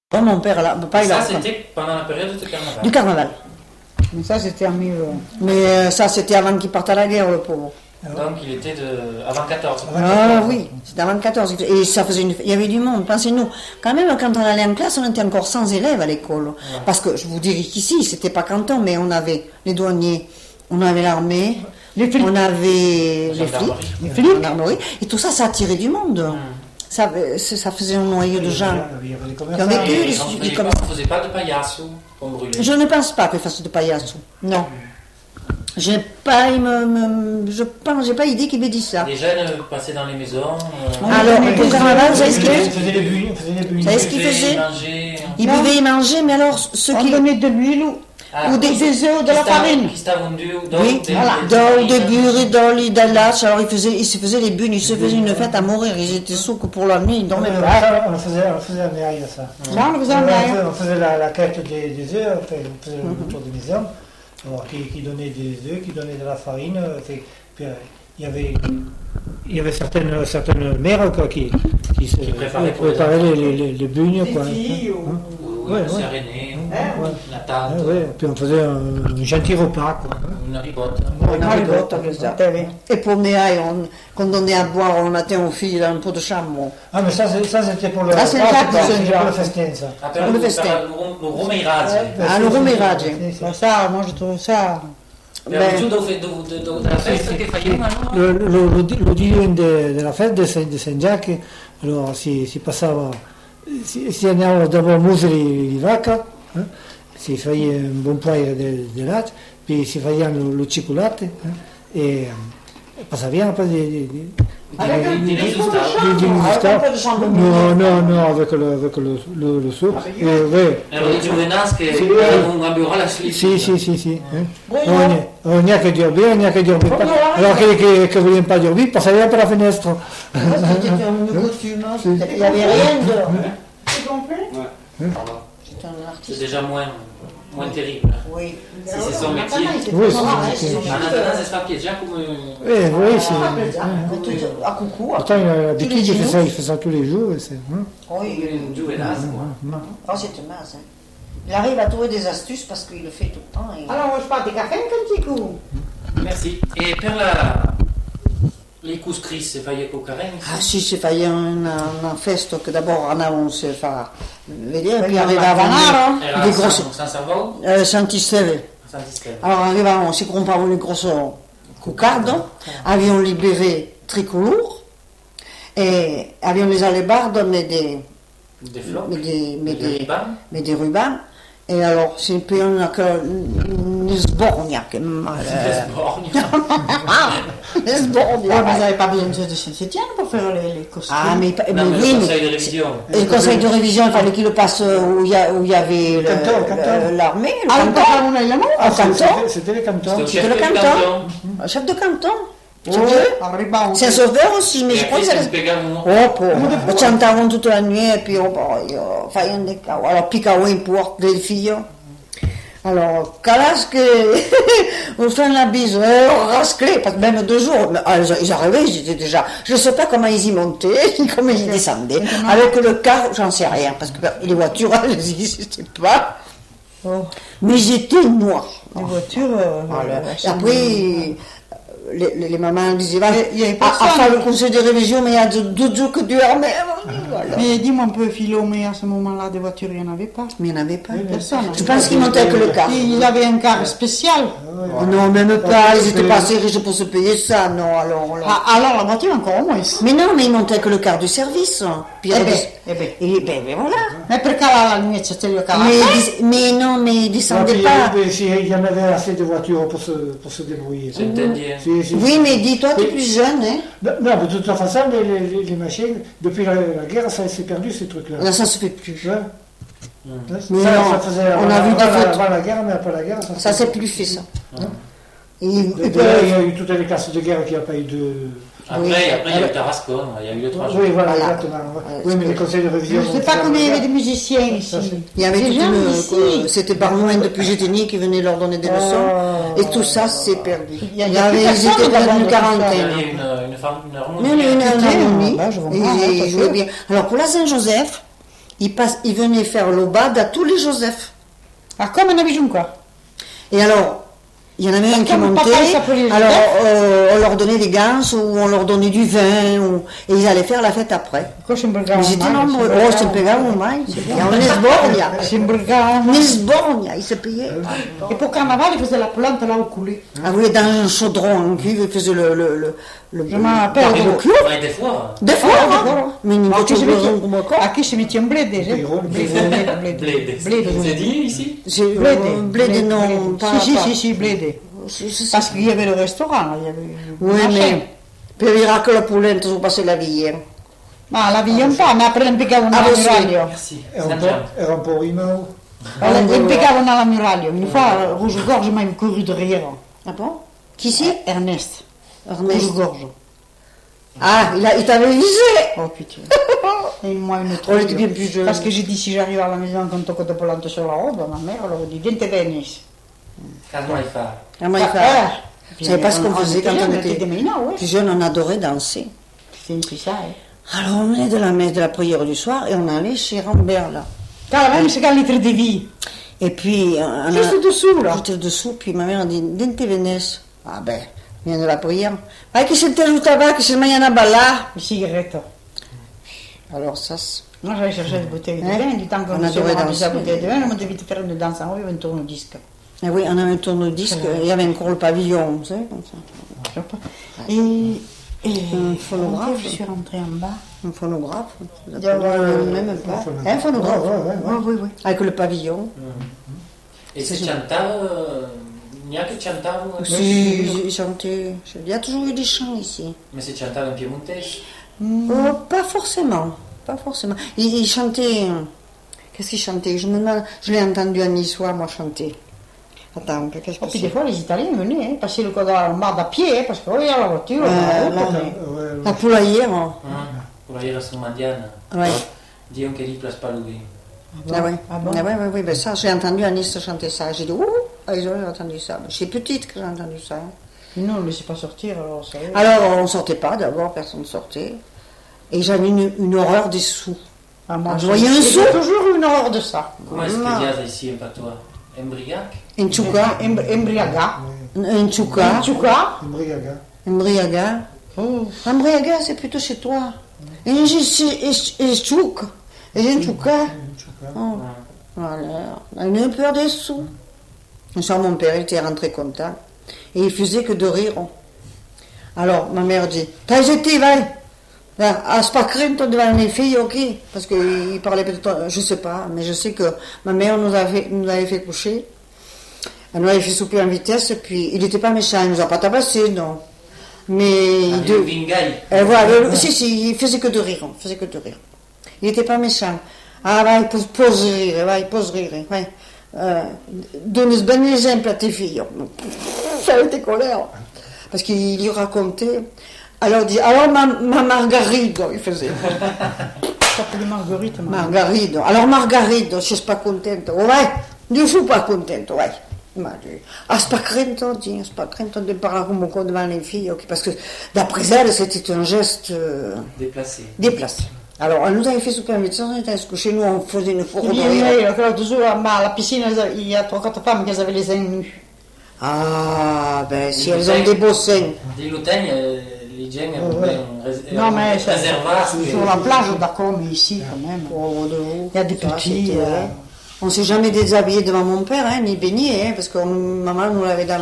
Oh, mon père, là, papa, il a... Ça, c'était pendant la période du carnaval. Du carnaval. Mais ça, c'était en 1000. Mais ça, c'était avant qu'il parte à la guerre, le pauvre. Donc, il était avant 14. Ah oui, c'était avant 14. Et ça faisait il y avait du monde. Pensez-nous, quand même, quand on allait en classe, on était encore 100 élèves à l'école. Ouais. Parce que, je vous dirais qu'ici, c'était pas canton, mais on avait les douaniers, on avait l'armée, on avait les flics, gendarmerie, et tout ça, ça attirait du monde. Ça faisait un noyau de gens qui ont vécu. On ne faisait pas de paillasses qu'on brûlait. Je ne pense pas qu'ils fassent de paillasses. Non. J'ai pas idée qu'il m'ait dit ça. Les jeunes passaient dans les maisons. Alors, au carnaval, vous savez ce qu'ils faisaient? Ils faisaient des bulles. Vous savez ce qu'ils faisaient? Ils buvaient et mangeaient, mais alors, ceux qui... On donnait de l'huile ou des œufs, de la farine. Oui, dans des bures, dans les dallaches. Alors, ils se faisaient les bunes, ils se faisaient une fête à mourir. Ils étaient sous que pour la nuit, ils dormaient pas. On faisait un médaille à ça. On faisait la quête des œufs, on faisait le tour des maisons. Alors, qui donnait des œufs, qui donnait de la farine. Puis, il y avait certaines mères qui préparaient les bugnes. Les filles la tante. Puis on faisait un gentil repas. Une ribotte. Et pour Néaï, qu'on donnait à boire le matin aux filles dans un pot de chambre. Ah, mais ça c'était pour le festin, ça. Pour le festin. Le romeirage. Ah, le romeirage. Ça, moi je trouve ça... Lo giorno della festa di San Giacomo, allora si passava, si andava dopo museli di vacca, si faceva un buon paio di latte, poi si facevano le cioccolate e passavano poi di non, avec le soupe. Alors les Juvenas che avevano un bureau alla Sì. On n'y a que dormir, on n'y a que dormir pas. Alors que ne voulaient pas dormir, passaient par la fenêtre. C'était un costume, il n'y avait rien de... Tu comprends? C'est déjà moins terrible. Oui. Si c'est son métier. Oui, c'est ça qui est déjà comme... Oui, c'est... À coucou. Pourtant, il fait ça tous les jours. Oui, une Juvenas. Oh, c'est mince. Il arrive à trouver des astuces parce qu'il le fait tout le temps. Alors, je parle des cafés un petit coup. Merci. Et pour les couscous, c'est failli au carême? Ah si, c'est failli un festo che d'abord on se fa vedere, puis arrivavano le grosse... Sant'Isteve. Alors arrivavano, si compravano le grosse cuccardo, avevano les bérets tricolores, et avevano les alabardes, mais des rubans. Et alors, c'est un peu une sbornia. Les sbornia. Vous n'avez pas besoin de Saint-Étienne pour faire les costumes. Ah, mais oui, le conseil de révision. Le conseil de révision, il fallait qu'il le passe où il y avait l'armée, le canton. C'était le canton. C'était le canton. Le chef de canton. C'est un sauveur aussi, mais je crois que c'est... Chantavano toute la nuit, et puis facevano des cavoli. Alors, piccavo in porte del figlio. Alors, calas que on fait la bise, on rasclait, parce que même 2 jours, ils arrivaient, ils étaient déjà, je ne sais pas comment ils y montaient, comment ils descendaient. Avec le car, j'en sais rien, parce que les voitures, elles n'existaient pas. Mais ils étaient noirs. Les voitures... Et après... Les mamans disaient, à faire le conseil de révision, mais il y a d'autres jours que Dieu armé. Mais dis-moi un peu, Philo, mais à ce moment-là, des voitures, il n'y en avait pas. Mais il n'y en avait pas. Personne. Je pense qu'ils montaient que le car. Il avait un car spécial. Non, même pas, ils n'étaient pas assez riches pour se payer ça, non, alors... Alors la voiture, encore moins. Mais non, mais ils montaient que le car du service. Puis, voilà. Mais pourquoi la nuit, c'était le car? Mais non, mais ils ne descendaient pas. Il y en avait assez de voitures pour se débrouiller. Oui, mais dis-toi, tu es plus jeune, hein? Non, de toute façon, les machines, depuis la guerre, ça s'est perdu, ces trucs-là. Là, ça se fait plus. Mais ça faisait on a vu des photos. Avant la guerre, mais après la guerre, ça s'est plus fait, ça. Il y a eu toutes les classes de guerre qui n'ont pas eu de... Après, il y a eu Tarascon, il y a eu le 3 jours. Oui, voilà, exactement. Oui, mais les conseils de révision... Je ne sais pas combien il y avait de musiciens ici. Il y avait c'était par loin depuis Gétenie qui venait leur donner des leçons. Et tout ça, c'est perdu. Ils étaient dans une quarantaine. Il y a une harmonie. Ils jouaient bien. Alors, pour la Saint-Joseph, il venait faire l'obade à tous les Joseph. Ah, comme un avion, quoi. Et alors, il y en avait un qui Comme papa, il montait, s'appelait Joseph. alors on leur donnait des gants ou on leur donnait du vin, et ils allaient faire la fête après. Quoi, c'est un Mais ils étaient nombreux. Oh, c'est pegavano mai. En Esbornia. En Esbornia, ils se payaient. Et pour carnaval, ils faisaient la plante là au coulé. Ah oui, dans un chaudron en cuivre, ils faisaient le Je m'en rappelle. Ouais, des fois. Des fois, hein. Mais une À qui voiture se de mettait- raison comme encore. à qui se mettait un bled déjà? Bled. C'est dit ici? C'est blé non, pas. Si, bled. Parce qu'il y avait le restaurant, là, il y avait le Oui, machin. mais per il racco la polenta sono passé la vie. Ma la vigliamo pas, ma après impiegavano Ah, alla sì. muraglio. Merci. Era un po' rimao. Impiegavano alla muraglio. Une fois, Rouge-Gorge m'a couru derrière. Ah bon? Qui c'est? Ernest. Ernest. Rouge-Gorge. Ah, il t'avait visé. Oh putain. Et moi, une On était trouille. bien plus jeunes. Parce que j'ai dit, si j'arrive à la maison quand on tocco de polente sur la robe, ma mère, elle aurait dit, viens te venir. Calme il fa. Ah, moi, il Ah, fait. Vous savez pas ce qu'on faisait quand on était des ménats, ouais. plus jeunes, on adorait danser. C'est un peu ça, hein. Alors on venait de la messe de la prière du soir et on allait chez Rambert là. Quand même, c'est qu'un litre de vie. Et puis on Juste dessous, là. Juste dessous, puis ma mère a dit Dente Vénès. Ah ben, vient de la prière. Ah, qui c'était le tabac, qui c'est mañana bala. Une cigarette. Alors ça, c'est- Moi, j'allais chercher une bouteille de Hein? vin, du temps qu'on On adorait a danser. la bouteille de vin, on devait faire une danse en haut, un tourne-disque. Ah oui, on avait un tourne-disque, il y avait encore le pavillon, vous savez, comme ça. Et Un phonographe. Je suis rentrée en bas. Un phonographe, même pas. Un Un phonographe, Oui. avec le pavillon. Et c'est Chantal, il n'y a que Chantal. Si, il chantait. Il y a toujours eu des chants ici. Mais c'est Chantal en piémontaise. Oh, pas forcément. Pas forcément. Il chantait. Qu'est-ce qu'il chantait? Je l'ai entendu à Niçois, moi, chanter. Attends, qu'est-ce que Et puis c'est? des fois, les Italiens venaient, hein, passer le code à la barre à pied, hein, parce que, oui, à la voiture, La poulaillère. Hein. Pour aller à Saint-Madiane. Ouais. Disons qu'elle y place pas loué. Ah ouais. Ah bon? Ah ouais, ben ça, j'ai entendu à Nice chanter ça. J'ai dit, ouh, ils ont entendu ça. Je suis petite que j'ai entendu ça. Nous, on ne laissait pas sortir, alors ça y est. Alors, on sortait pas, d'abord, personne ne sortait. Et j'avais une horreur des sous. Ah, moi, je voyais un sou. j'ai toujours eu une horreur de ça. Comment est-ce qu'il y a ici en patois? Embriac? Un tchouka. Embriaga. Un tchouka. Tchouka. Un briaga. Un briaga. Oh. Un briaga, c'est plutôt chez toi. Et un tchouk. Et un tchouka. Oh. Voilà. On a eu peur des sous. Un soir, mon père, il était rentré content. Et il faisait que de rire. Alors, ma mère dit, t'as été, va. À Spacrento devant les filles, ok. Parce qu'il parlait peut-être, je sais pas, mais je sais que ma mère nous avait fait coucher. Elle nous avait fait souper en vitesse, puis il n'était pas méchant, il nous a pas tabassé, non. Mais voilà, si, il faisait que de rire, Il n'était pas méchant. Ah, va, pose rire, ouais. Donne ce bon exemple à tes filles. Ça avait été colère. Parce qu'il lui racontait. Alors, il dit, alors ma Margaride, il faisait. Ça s'appelait Marguerite. Margaride. Alors, Margaride, je suis pas contente. Ouais, je suis pas contente, ouais. Spacrento de parler comme con devant les filles, okay, parce que d'après elle, c'était un geste déplacé. Alors, elle nous avait fait souper en médecin, on était se coucher, nous, on faisait une fourre de rire. Toujours à la piscine, il y a 3-4 femmes qui avaient les seins nus. Ah, ben, si elles ont des beaux seins. Des loutagnes, les gens non, mais réservats. Sur la plage, d'accord, mais ici, quand même. Il y a des petits. On ne s'est jamais déshabillé devant mon père, hein, ni baigné, hein, parce que maman nous l'avait dans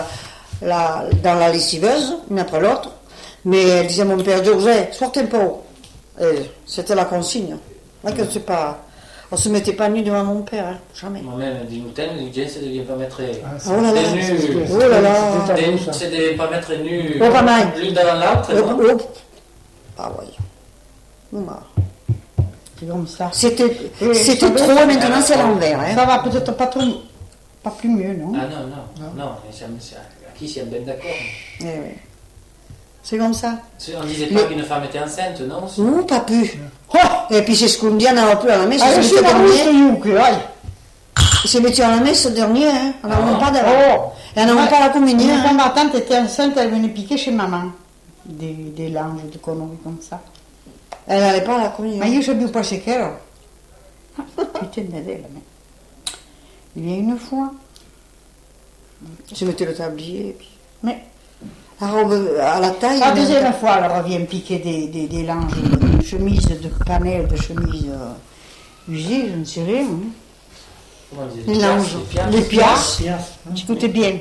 la lessiveuse, une après l'autre. Mais elle disait à mon père, Georges, sortez un peu. C'était la consigne. On ne se mettait pas nu devant mon père, hein, jamais. Moi-même, des moutons, les gens, ça ne devient pas mettre nus. Oh là là. Ça ne devient pas mettre nus l'une devant l'autre. Ah oui. C'est comme ça. C'était trop, maintenant c'est l'envers. Hein. Ça va peut-être pas plus mieux, non? Ah non, à qui c'est bien d'accord. Oui. C'est comme ça. On ne disait pas qu'une femme était enceinte, non? Non, pas plus. Et puis c'est ce qu'on dit, on n'avait plus à la messe. Il s'est mis à la messe ce dernier, hein. On n'avait pas d'avant. Et on n'avait pas la communion. Quand ma tante était enceinte, elle venait piquer chez maman. Des langes, des conneries comme ça. Elle n'allait pas à la communion. Ma io sapevo pas ce che era. putain d'elle, mais... Il y a une fois... Je mettais le tablier, et puis... Mais... La robe à la taille... La deuxième fois, elle revient piquer des langes de chemise, de panel, de chemise usée, je ne sais rien. Hein. Comment on dit, Les langes, les piastres. Écoutez bien.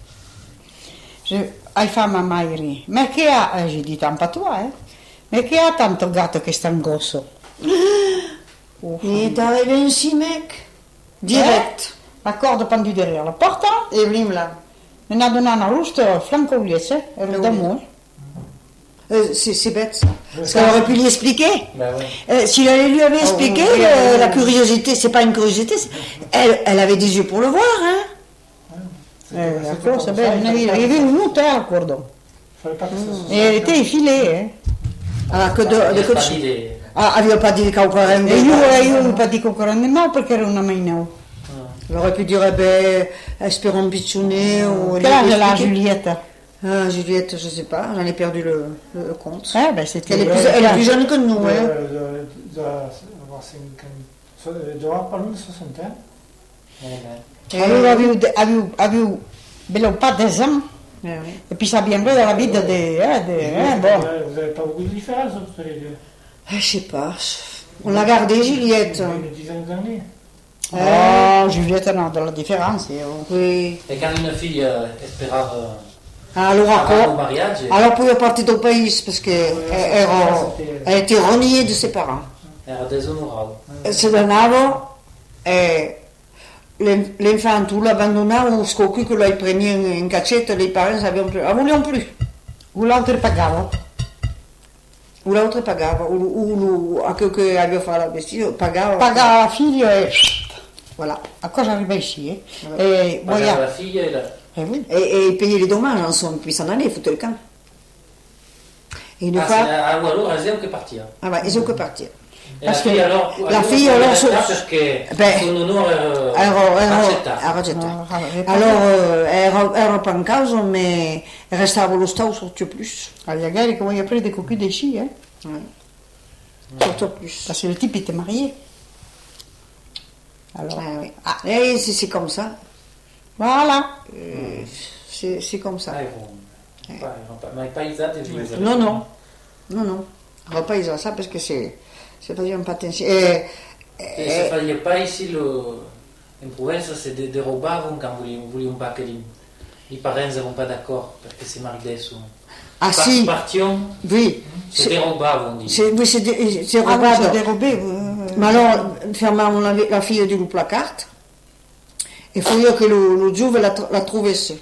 Hai fame a Mairi. Ma che ha? J'ai dit, tant pas toi, hein. Ma che ha tanto gatto che sta in grosso? Il est arrivé ainsi, mec. Direct. La corde pendue derrière la porte, Et blim là. ne ha donato una rusta flanco uliese, era d'amour. C'est bête ça. Parce qu'elle aurait pu lui expliquer. Ben oui. Si elle lui avait expliqué, la curiosité, c'est pas une curiosité, elle avait des yeux pour le voir, hein. La cosa bella, il est venuto al cordon. Et elle était effilée, hein. Alors que Il n'y a de pas d'idée. aveva pas dit qu'aucun E io non dico ancora no perché era una mainau. Elle aurait pu dire, espérons bichonner ou... Quel âge elle a, Juliette? Juliette, je sais pas, j'en ai perdu le compte. Eh ben c'était... Elle est plus jeune que nous, hein. Già parlo di 60 anni. Allora avevo bello pas des ans. Et puis ça viendrait dans la vie de... bon. Vous n'avez pas beaucoup de différence entre les deux. Je sais pas. On l'a gardée, Juliette. Une dizaine d'années. Oh, Juliette, non, dans la différence. Oui. Et quand une fille espérava Alors au encore, mariage, alors pouvait partir du pays parce qu'elle était reniée de ses parents. era desonorata. Se donava l'enfant tout l'abbandonnava ou scocchi que l'avait pris en cachette, les parents ne voulaient plus. Ou l'autre pagava. Ou l'autre pagava, ou à quelqu'un qui avait fait la vestito pagava. Pagava la fille et... Voilà. À quoi j'arrivais ici, hein? Et Pagava voilà. la fille et la... Eh oui. Et il payait les dommages ensemble, puis s'en allait, foutait le camp. Et une fois. ou allora Aseo che partia. Ah ouais, ils ont que partir. E la fille alors... La fille alors... Perché Ben, son onore era rejettata. Alors, era pas en causa, mais restava lo Stato sortir plus. Magari come io prendo des cocus des chi, hein? Ouais. Sortir plus. Parce que le type était marié. Alors, Ah, oui. Et c'est comme ça. voilà. C'est comme ça. Ma i paesati Non, non. Non, non. On va pas dire ça parce que c'est pas bien pas attenzione. Se faglia paesi in Provenza se derubavano quand vogliamo pas che i parents erano pas d'accord perché si maridassero. Ah si. Partions, Oui. se derubavano. Oui, c'est Ah oui, robato. c'est dérobé. Ma alors, fermavano la figlia di Lupo la carte e fu io che lo giove la trovesse.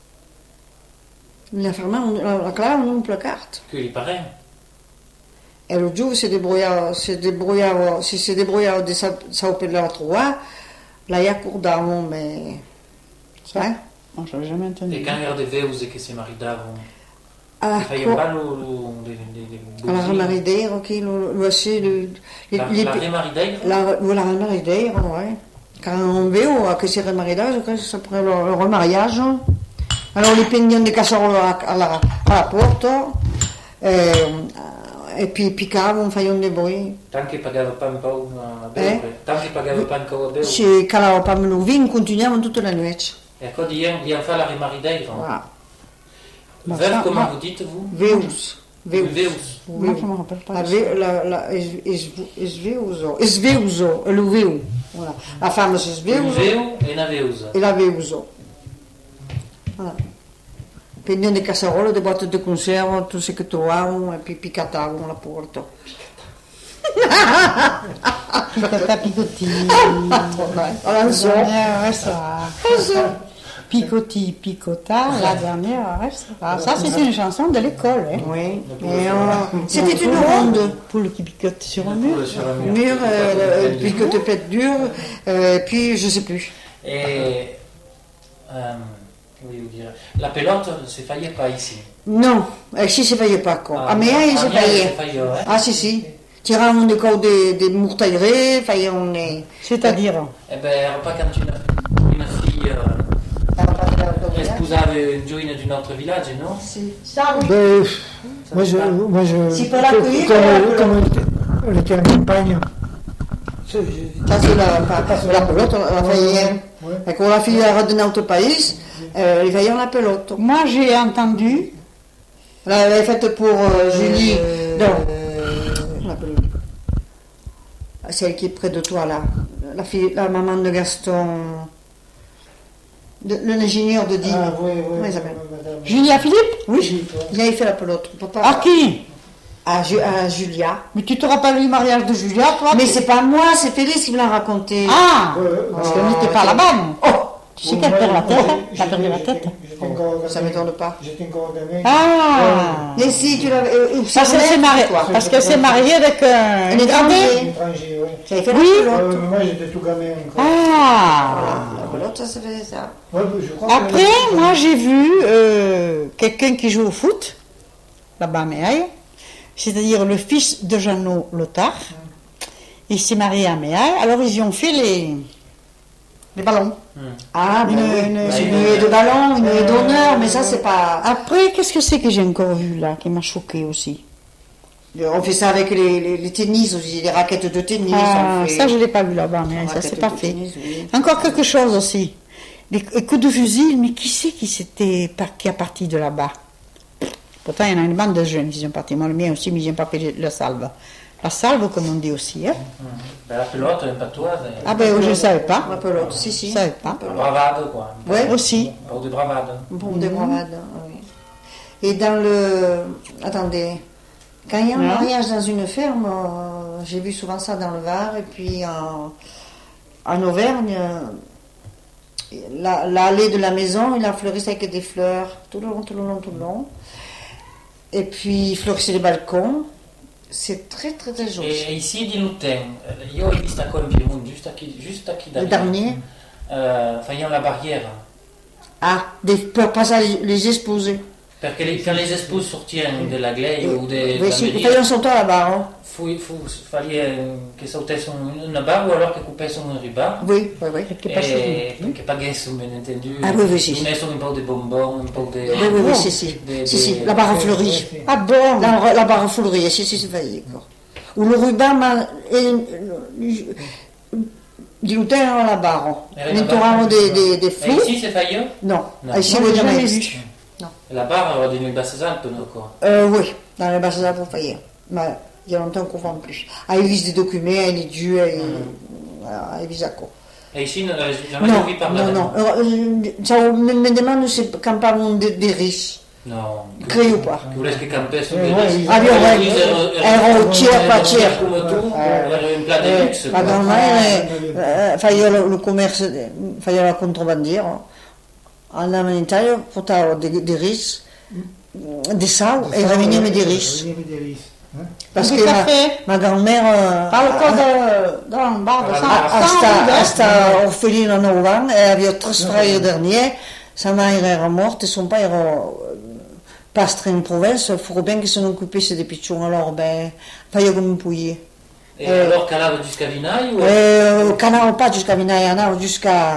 La fermavano, la clavavano Lupo la carte. Que i parents. E lo giove si débrouillava di sapere la trovare, la accordavano, mais... Ça, non, je n'avais jamais entendu. E quand era de veuse che si maridavano, Ah, facevano pas la remarideira, ok, la remarideira? La remarideira, ouais. Quand on veut que c'est remarideira, je crois que ça s'appelle le remariage. Alors, les pendions de casserole à la porte, et puis piccavano, facevano dei bruit. Tant che pagava pas un po' a bere, tant che pagava pas ancora a bere. Se calava pas le vin, continuavano tutta la nuit. E akkor di fa la remarideira. Voilà. Veuve, comment vous dites vous? Veus. Veus. Moi, je ne me rappelle pas. Sveuso, le veu. Voilà. La femme si Un sveuso veu e una veusa. e la veuso. Voilà. Pendiamo di casserole, di botte di conserva, tutto ce che trovavano e poi piccatavano la porta. Picota, picotti. Allora, non so. Picoti, picota, la dernière restera. Ça, c'est une chanson de l'école. Hein. Oui. Et c'était une ronde. Poule qui picote sur un mur. Mur, picote pète dur, puis je sais plus. Et voglio dire, la pelote ne si faisait pas ici. Non, si se faisait pas quoi. A Mea si faisait. Ah si si. Tiravano des corps des mortailleries, faisant des... C'est-à-dire Eh ben, era pas quand une fille sposava un giovane d'un autre village, non? Si. Ça oui. Ben, moi, Si per l'accueillir, comme elle était en campagne, Ça, c'est la pelote, on la veillait. Et quand la fille est dans un autre pays, ils veillent la pelote. Moi, j'ai entendu. Là, elle est faite pour Julie. Non. Celle qui est près de toi, là. La maman de Gaston. L'ingénieur de Digne. Comment il s'appelle? Julia Philippe? Oui, il avait fait la pelote. Papa, À qui? à Julia. Mais tu te rappelles du mariage de Julia, toi? Mais c'est pas moi, c'est Félix qui me l'a raconté. Ah! Parce qu'elle n'était pas là-bas, non? Oh! Tu sais qu'elle perd la tête, hein? Elle a perdu la tête. Ça m'étonne pas. J'étais encore gamin. Ah! Mais si, tu l'avais. Parce qu'elle s'est mariée, parce qu'elle s'est mariée avec un Un étranger. Étranger, oui. J'avais fait Oui. la pelote. Moi, j'étais tout gamin encore. Ah! La pelote, ça faisait ça. Ouais, je crois que- Après, moi, j'ai vu quelqu'un qui joue au foot, là-bas à Méaille, c'est-à-dire le fils de Jeannot Lothar. Il s'est marié à Méaille, alors ils y ont fait les ballons. Ah, Une nuée de ballon, une nuée d'honneur, mais ça, c'est pas. Après, qu'est-ce que c'est que j'ai encore vu là, qui m'a choqué aussi? On fait ça avec les tennis aussi, les raquettes de tennis. Ah, on fait... ça, je ne l'ai pas vu là-bas, mais ça, raquettes c'est pas de fait. tennis, oui. Encore quelque chose aussi. Les coups de fusil, mais qui c'est qui a parti de là-bas? Pourtant, il y en a une bande de jeunes qui sont partis. Moi, le mien aussi, mais ils n'ont pas fait la salve. La salve, comme on dit aussi. Hein? Ben, la pelote, un patois, Ah ben, je ne savais pas. La pelote, si, si. Je ne savais pas. la bravade, quoi. Ouais. Aussi. Pas de bravade. Bon, de bravade, oui. Et dans le... Attendez. Quand il y a un mariage dans une ferme, j'ai vu souvent ça dans le Var, et puis en Auvergne, l'allée de la maison, il a fleuri avec des fleurs, tout le long, tout le long, tout le long. Et puis, il fleurissait les balcons. C'est très, très, très joli. Et ici, di Lutin, io ho visto ancora in Piemonte, juste à qui Le dernier. Faisant la barrière. Ah, pour passer les exposés. Parce que quand les épouses sortirono della Glei o Oui, della si, il Media, fallait un sauteur là-bas, hein. fallait che saltassero una barra o allora che coupessero un riba. Oui, oui, oui. E che pagassero, ben entendu. Ah oui, oui, si. Mettessero un po' di bonbons, un po' di... Oui, oui, oui, si, si. Si, si, la barre fleurie. Ah bon? La barre fleurie, si, si, c'est failli, quoi. Ou le ruban, di Lutin la barre. L'intorano des E flous. ici, c'est faillant? Non, Non. ici, Moi, oui, j'ai jamais jamais vu. vu. La barre era di New Basse Alpes, no, quoi. Oui, dans les basses Alpes, faillir. Mais il y a longtemps qu'on vend plus. Ah, ils visent des documents, ils disent, ils visent à quoi. E ici, jamais Non, ouvi parler. non, non. Ça me demande si quand parlons des riches. No. Créé ou pas. Che volessi che campessero Ah, bien, ouais. Ero tiers, pas tiers. Come tu, era un plat de luxe. Ma grand-mère, faisait le commerce, faisait la contrebandière. En Italie, portava des riches, des saus, et revenait avec des riches. Parce Du que café. ma grand-mère Dans le bar de hasta orphelina 9 ans, e aveva 3 frères derniers, sa mère era morta e son père era pastre in province, il faut bien qu'ils s'en occupassent des pichons, alors ben, faisait comme un pouillet. E allora calava jusqu'à Vinaille o Canavo pas jusqu'à Vinaille, andavo jusqu'à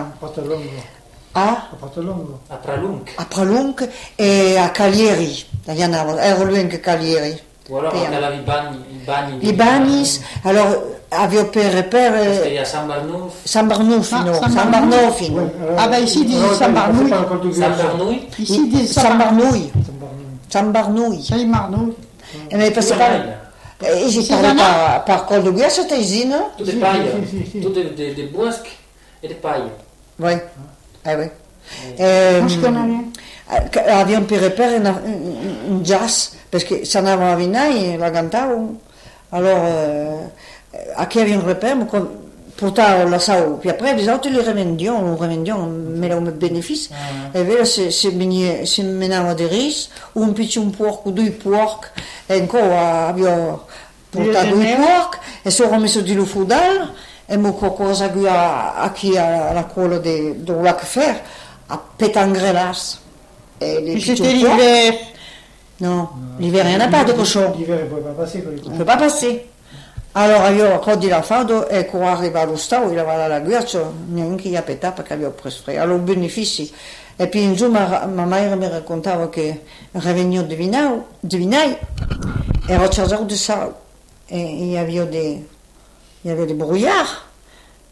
A Portolongo. a Pralunc? a Pralunc e a Cagliari, ero lui anche Cagliari. O allora calava i bagni I bagni, allora avevo per Perché a San Barnuf, San Barnufino, San San Barnufino, Ah ben ici, ils disent San Barnouille. San Bernouille, Ici, ils disent San Barnouille, San Barnouille. San Barnouille. Mais parce que ils parlaient par col de guerre, c'était usine. tout des pailles, tout des bosques et des pailles. Oui, ah oui. Moi, je connais rien. Abbiamo per repere un jazz, perché se andavano a Vinai la cantavano, allora a chi aveva un repere, portavano la sau, puis après les autres les revendions, mais là bénéfice, e vero se menava des riz, un piccolo porco, 2 porc, e ancora abbiamo portato 2 porc, e sono messo di lufudal, e mo qualcosa a chi alla cola del lac fer, a pétangrelas. Et les C'était l'hiver. Non, l'hiver, il n'y en a pas de cochon. L'hiver, il ne peut pas passer. Il ne peut pas passer. Allora io accordi la fado e quando arriva allo stavo, il aveva la ghiaccio, neanche gli appetava perché avevo preso freddo. Allora, benefici. E poi insomma, mia madre mi raccontava che revenio di Vinai, ero chargeur de sal. E il y avait des brouillards.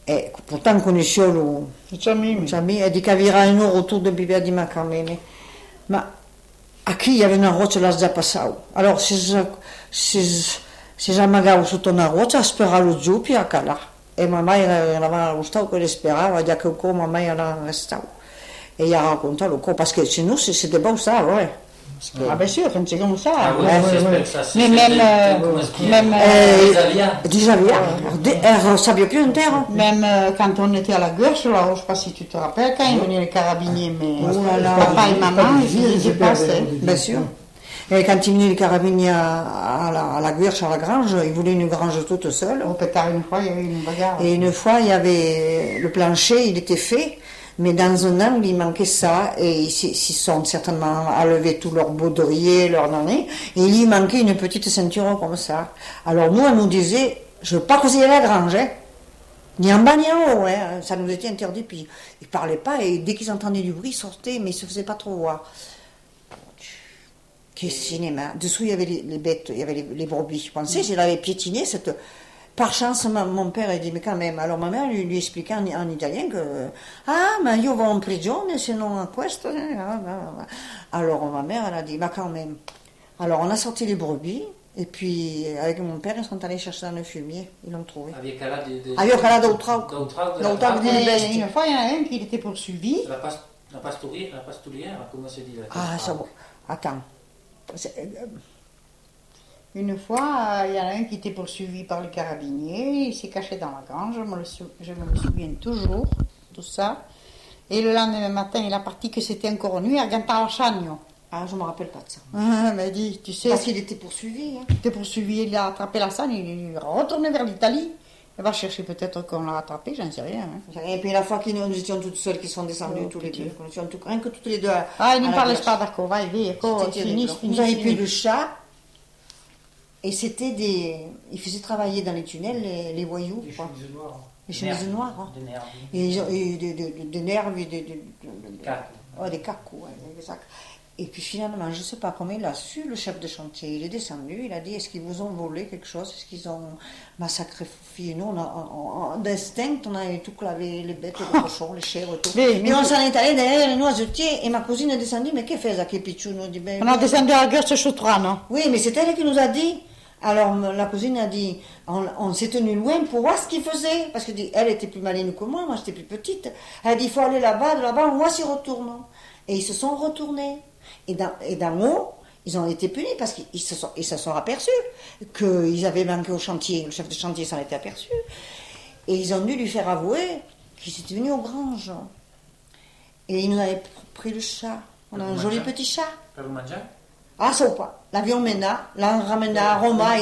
E pourtant conosciolo Giammi e di Cavira in autour de Bibia di Macamene. Ma aquí il y avait une roche là già passato. Alors si j'amagavo sotto una roccia, speravo giù più a calà. E mamma era gustato che le sperava, già che mamma era restato. Et il a raconté le corps, parce que chez nous, c'était pas ça, ouais. Ah bien sûr, c'est comme ça. Ah oui, j'espère que ça Mais même Déjà, elle savait plus en terre. Même quand on était à la Guerche, là, je ne sais pas si tu te rappelles, quand ils venaient les carabiniers, mais papa et maman, ils y passaient. Bien sûr. Et quand ils venaient les carabiniers à la Guerche, à la grange, ils voulaient une grange toute seule. Au pétard, une fois, il y avait une bagarre. Et une fois, il y avait le plancher, il était fait. Mais dans un angle, il manquait ça, et ils s'y sont certainement enlevés tous leurs baudriers, leurs nanés, et il y manquait une petite ceinture comme ça. Alors nous, on nous disait, je veux pas causer à la grange, hein. Ni en bas ni en haut, hein. Ça nous était interdit, puis ils parlaient pas, et dès qu'ils entendaient du bruit, ils sortaient, mais ils se faisaient pas trop voir. Quel cinéma. Dessous, il y avait les bêtes, il y avait les brebis. Je pensais, s'il avait piétiné cette... Par chance, mon père a dit, mais quand même. Alors ma mère lui expliquait en italien que ma io vado in prigione se non a questo. Alors ma mère, elle a dit, quand même. Alors on a sorti les brebis, et puis avec mon père, ils sont allés chercher dans le fumier, ils l'ont trouvé. Había calà d'autrau. Une fois, il y en a un qui était poursuivi. La pastourière, comment se dit là? Ah, ça va. Attends. Une fois, il y en a un qui était poursuivi par les carabiniers, il s'est caché dans la grange, je me souviens toujours, tout ça. Et le lendemain matin, il a parti que c'était encore nuit à Gantalachagno. Ah, je me rappelle pas de ça. Ah, mais dis, tu sais... Parce qu'il était poursuivi. Hein. Il était poursuivi, il a attrapé la Sagne, il est retourné vers l'Italie. Il va chercher peut-être qu'on l'a attrapé, j'en sais rien. Hein. Et puis la fois que nous étions toutes seules, qui sont descendues tous les deux, rien que toutes les deux. Ah, il ne parlait pas, d'accord, va, vite, fini. Vous avez pris le chat. Et c'était ils faisaient travailler dans les tunnels les voyous. Les chemises noires. Les chemises noires. Hein. Des nerfs. Et des nerfs et des cacos. Des cacos, ouais, exact. Et puis finalement, je ne sais pas comment il a su, le chef de chantier. Il est descendu, il a dit, est-ce qu'ils vous ont volé quelque chose? Est-ce qu'ils ont massacré filles? Nous, d'instinct, on avait tout clavé, les bêtes, les cochons, les chèvres, tout. Mais on s'en est allé derrière les noisetiers, et ma cousine est descendue, mais qu'est-ce que fait ça, Pichou? On a descendu à la Guerche Choutra, non? Oui, mais c'est elle qui nous a dit. Alors la cousine a dit, on s'est tenu loin pour voir ce qu'ils faisaient, parce qu'elle était plus maligne que moi j'étais plus petite. Elle a dit, il faut aller là-bas, de là-bas, on voit s'ils retournent. Et ils se sont retournés. Et d'en haut, ils ont été punis, parce qu'ils se sont aperçus qu'ils avaient manqué au chantier. Le chef de chantier s'en était aperçu. Et ils ont dû lui faire avouer qu'ils étaient venus aux granges. Et ils nous avaient pris le chat. On a un joli petit chat. Per le manger? Ah, ça ou pas. L'avion mena, l'on ramena à Roma,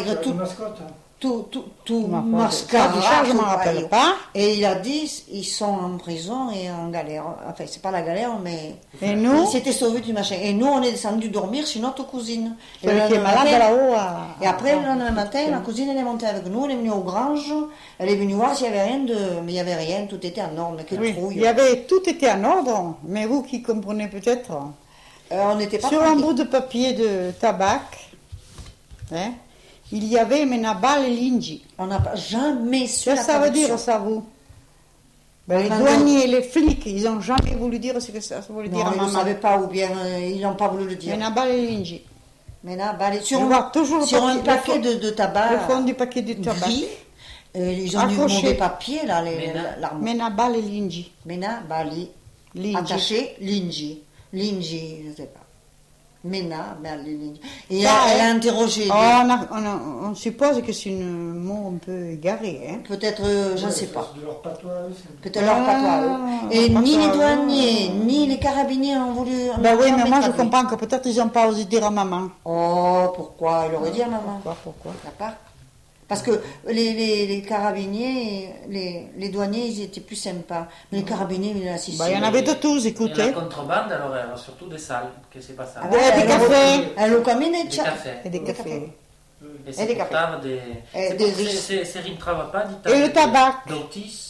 tout mascara, je ne me rappelle pas. Et il a dit, ils sont en prison et en galère. Enfin, c'est pas la galère, mais et nous, ils s'étaient sauvés du machin. Et nous, on est descendu dormir chez notre cousine. Qui est malade là-haut. Et après, le lendemain matin, la cousine, elle est montée avec nous, elle est venue aux granges, elle est venue voir s'il n'y avait rien mais il n'y avait rien, tout était en ordre. Tout était en ordre, mais vous qui comprenez peut-être... on n'était pas sur un bout de papier de tabac, hein, il y avait Menabal et Lingi. On n'a jamais su la ça veut dire, ça, vous? Les douaniers, les flics, ils n'ont jamais voulu dire ce que ça voulait dire. Ils ne savaient pas, ou bien ils n'ont pas voulu le dire. Menabal et Lingi. Sur un paquet de tabac. Le fond du paquet de tabac. Gris, ils ont du mauvais papier, là, l'arme. Menabal et Lingi. Menabal, attaché, Lingi. Lingi, je ne sais pas. Mena, Lingi. Et elle a interrogé. On suppose que c'est un mot un peu égaré. Hein? Peut-être, je ne sais pas. Leur patois, peut-être leur patois. Et ni les douaniers, ni les carabiniers ont voulu. Ben oui, mais moi je comprends que peut-être ils n'ont pas osé dire à maman. Oh, pourquoi? Elle aurait dit à maman. Pourquoi? D'accord. Parce que les carabiniers, les douaniers, ils étaient plus sympas. Mais les carabiniers, ils l'assistent. Il y en avait de tous, écoutez. Et la contrebande, alors, elle a surtout des salles, que c'est pas ça. Des cafés. Elle a quand même des cafés. Et c'est portable c'est rintrava pas d'Italie. Et le tabac. D'autis.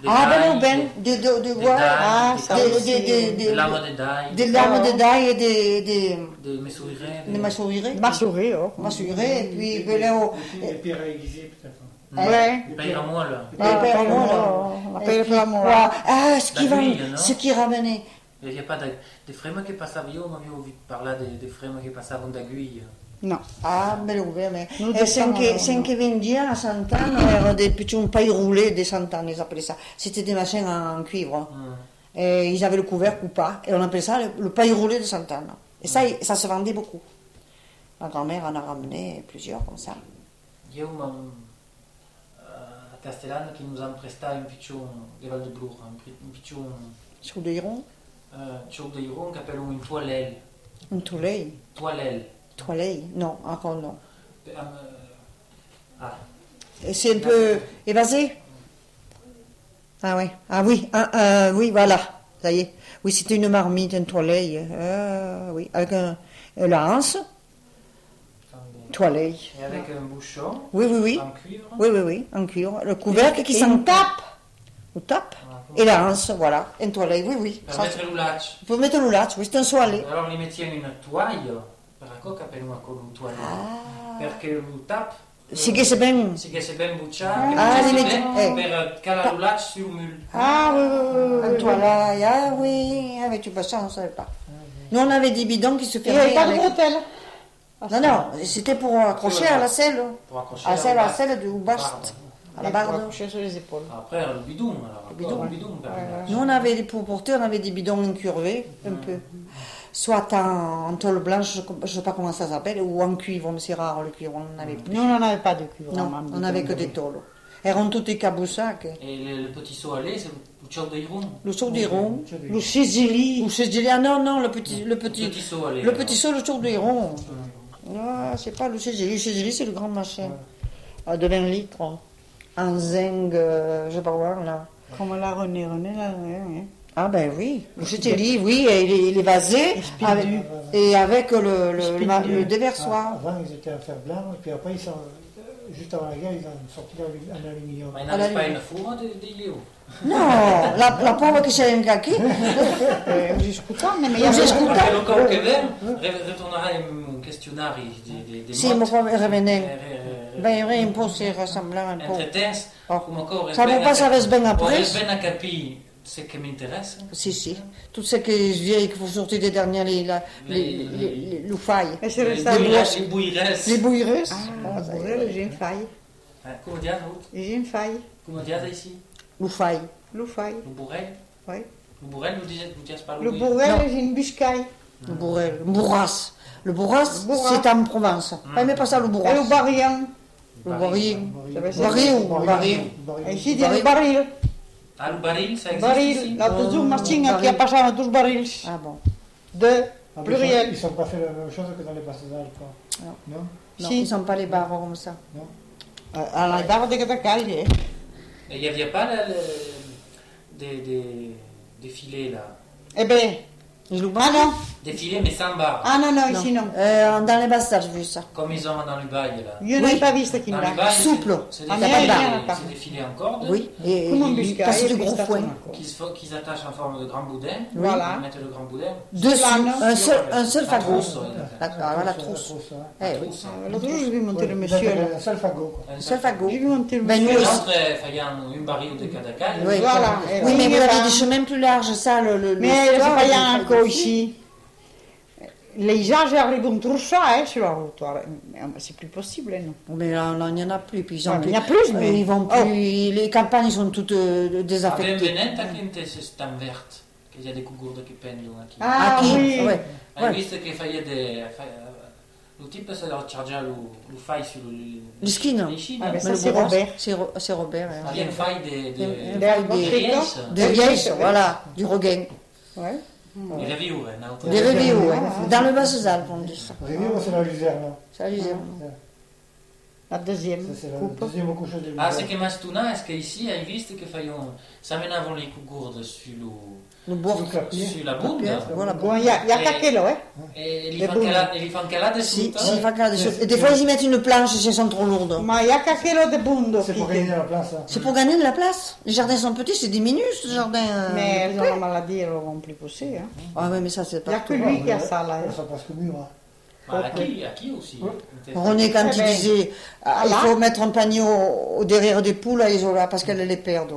De bois. Des lames de d'ail. Des lames de d'ail et des mesourirés. Des masourirés. Masourirés, et puis... Les pierres aiguisées, peut-être. Ouais. Il payera moins là. On appelle pas moi. Ah, D'aiguille, non? ce qui ramenait. Il n'y a pas des frères qui passaient, io avevo ouvido parlare des frères qui passavano d'aiguille. Non. Ah, mais Nous et descendons, cinq vendiens à Sant'Anne, erano des petits pailles roulés de Sant'Anne, ils appelaient ça. C'était des machins en cuivre. Et ils avaient le couvercle ou pas, et on appelait ça le paille roulé de Sant'Anne. Et ça se vendait beaucoup. Ma grand-mère en a ramené plusieurs comme ça. Il y a a Castellano qui nous a prestato un piccione di Val de Blur, un piccione Sur le Iron, ciò di Iron che appellano un toilelle. un toilette. Toilelle. Non, encore non. Ah, Et c'est un peu évasé. Ah oui, oui, voilà, ça y est. Oui, c'était une marmite, un toilette, oui, avec la hanse, toilette. et avec un bouchon Oui, en cuivre. oui, en cuivre. Le couvercle qui s'en tape, ou tape, et la hanse, voilà, un toilette, oui. Per mettere l'ulaccio. Il faut mettre le latch, oui, c'est un soirée. Allora li mettiamo in toaio, per cosa appellano con un toile? Perché lo tap C'est que c'est bien. si che se ben bucciato, Ah, li che metti- ben per calare l'ulaccio sul mule. Ah oui. Un toilette, ah oui, avec du bassin, on ne savait pas. Nous, on avait des bidons qui se Il n'y avait fermaient. pas de bretelles. Non, c'était pour accrocher à la selle. Pour accrocher À la barre. selle du bast, à la Et pour barre. accrocher sur les épaules. Après, le bidon, alors. Le bidon. Nous, on avait, pour porter, on avait des bidons incurvés, un peu. Soit en tôle blanche, je ne sais pas comment ça s'appelle, ou en cuivre, mais c'est rare le cuivre, on n'en avait plus. Nous, on n'en avait pas de cuivre. Non, on n'avait que des tôles. Elles eran tutte caboussac. Et le petit saut à lait, c'est le ciò di Iron. Le saut d'Iron. Le chézili. Ou c'est ah non, le petit saut à lait. le petit saut, le saut d'Iron. Ah, c'est pas le cégéli. Le cégéli, c'est le grand machin. De 20 litres. En zinc, je sais pas voir, là. Comme la René, là. Ah ben oui, le cégéli, oui, et il est vasé, et avec le déversoir. Avant, ils étaient en fer blanc, et puis après, juste avant la guerre, ils ont sorti en aluminium. Ma non pas une fourre di Léo. Non, la pauvre che c'è in cacchi. Discutons, mais Io si scusa. Quello che ritornerà in questionari di Sì, ma come revenent. Ben, un po' si rassemblant un po'. Entretemps, come ancora Ça vous passe avec ben après? ben a capire ce qui m'intéresse. Si. Toutes ces vieilles qui font sortir des dernières, les loufailles. Et c'est Les resté bouilleresses. Les bouilleresses. Ah, j'ai une faille. Come diate, Ruth? J'ai une faille. Come diate ici? Loufailles. Loufaille. Le bourrel? Oui. Le bourrel, vous dites pas Le bourrel, j'ai une biscaille. Le bourrel. Le bourras. Le bourras, c'est en Provence. Pas mais pas ça, le Et bourras. le barillon. Le baril. Baril. Et ici, il y a le baril. Ah, le baril, ça existe Baril. ici? Là, toujours Martin qui a passé à tous barils. Ah bon. De Ils pluriel. ne sont pas fait la même chose que dans les basses Alpes, quoi. Non. Non. Non, Si. ils sont pas les barres comme ça. À la barre de Catacalli. Et il n'y avait pas des filets là? Eh bien. Ah non. Des filets mais sans barre. Ah non, ici non. Dans les bastards, j'ai vu ça. Comme ils ont dans le bail là. Je n'ai pas vu ce qu'il Dans m'a. le bail, Souple. c'est des, Ah, mais filets- il y en a pas. c'est des filets en corde Oui. Et Comme un ils biscuit. passent du et gros puis foin. qu'ils attachent en forme de grand boudin. Voilà. Ils mettent le grand boudin. Dessus, Cela, non. un seul La fagot. trousse, La trousse. hein. Eh oui. L'autre jour, j'ai vu monter le monsieur là. Un seul fagot, quoi. Un seul fagot. J'ai vu monter le Ben, monsieur. nous Et aussi. l'autre, il y a une baril de Cadacal. Oui, Voilà. Oui, mais vous avez pas- des chemins plus larges, ça, le. Mais c'est pas y a encore ici. Les gens arrivent à trouver ça sur la route. C'est plus possible, non? Mais là, il n'y en a plus. Puis ils ont Ouais, il y en a plus, mais- Ils vont plus. Les campagnes sont toutes Avec désaffectées. Veneta, che c'est stan verte. Che c'è dei cugurde che pendono qui. Ah Aquí, oui. ouais. Hai visto che fai de... Le type, ça leur charge le faille sur le... Le skin. Les chines. Ah, ben Mais ça, le c'est bourras, Robert. C'est Robert. hein. Il y a une faille Des de vieilles, voilà, du Rogain. Ouais. Des reviews, hein. Des reviews, ouais. Dans le Bas-Alpes, on dit ça. Réunion, c'est la luzerne. Ça, je disais. La deuxième Ça, c'est la coupe. deuxième couche de Ah, c'est luzerne. che Mastuna, est-ce qu'ici, hai visto che faiono... S'amenavano le cugourde sur Le bord. sur la bunda. Voilà. Bon, il y a qu'à quel, hein? E Le bunde. li fanno calare Si, sotto. si, fa calare des choses. Et des fois, ils y mettent une planche si elles sont trop lourdes. Mais il y a qu'à quel de bundo. C'est pour gagner la place. Hein. C'est pour gagner de la place. Les jardins sont petits, c'est diminué ce jardin. Mais ils ont la maladie, ils l'auront plus poussé. Hein. Ah oui, mais ça, c'est Il n'y a pas. que lui qui a ça là. Elles sont presque mûres. Hein. Aquí aussi. René, quand il disait il faut mettre un panier au derrière des poules à Isola parce qu'elle les perd.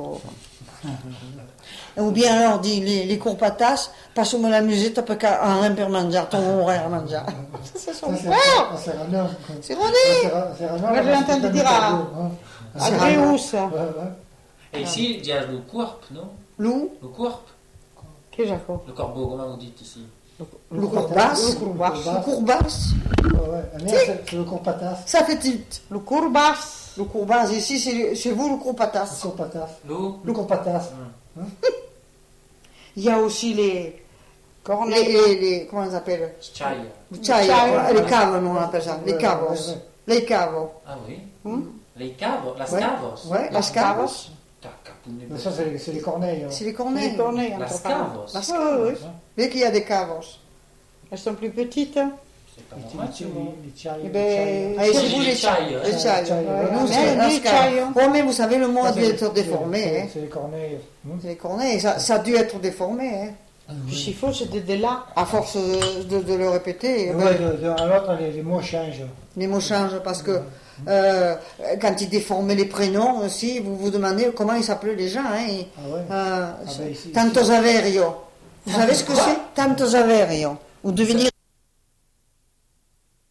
Ou bien alors dit les cours patas, passons la musique perché a un per mangiare, ton horaire mangiare. C'est son frère. C'est René. Moi, j'ai entendu dire à Gréus. Et ici, il y a le corp, non? Lou, Le corp. Qu'est-ce que c'est? Le corbeau, comment vous dites ici? le courbas. Le courbas. Le courbas. C'est le courpatas. Ça fait tilt. Le courbas. Le courbas, ici c'est chez vous le courpatas. Le courpatas. Le Le courpatas. Il y a aussi les comment on s'appelle? Chaya. Les caves, nous on appelle ça. Les cavos. ouais. Les cavos. Ah oui. Les cavos, las Ouais. cavos. Ouais, las cavos. Mais ça, c'est les corneilles. C'est les corneilles. Les corneilles, Las entre parenthèses. cavos. Oui, oui. Dès qu'il y a des cavos. Elles sont plus petites. C'est pas normal, c'est bon. Les chai. Eh ben, Ah, et chez vous, les les chai, chai. Les chai. chai, ouais. Nous, Mais c'est les las cavos. chai. Oh, mais vous savez, le mot a dû être déformé. Hein. C'est les corneilles. C'est les corneilles. Ça a dû être déformé. Hein. Puis s'il faut, c'est des là. À force de le répéter, Ouais, de l'un à l'autre, les mots changent. les mots changent parce que quand ils déformaient les prénoms aussi, vous vous demandez comment ils s'appelaient les gens. Hein. Ah ouais. Ben ici, Tanto Saverio. Vous savez ce que c'est? Tanto Saverio. Vous devez dire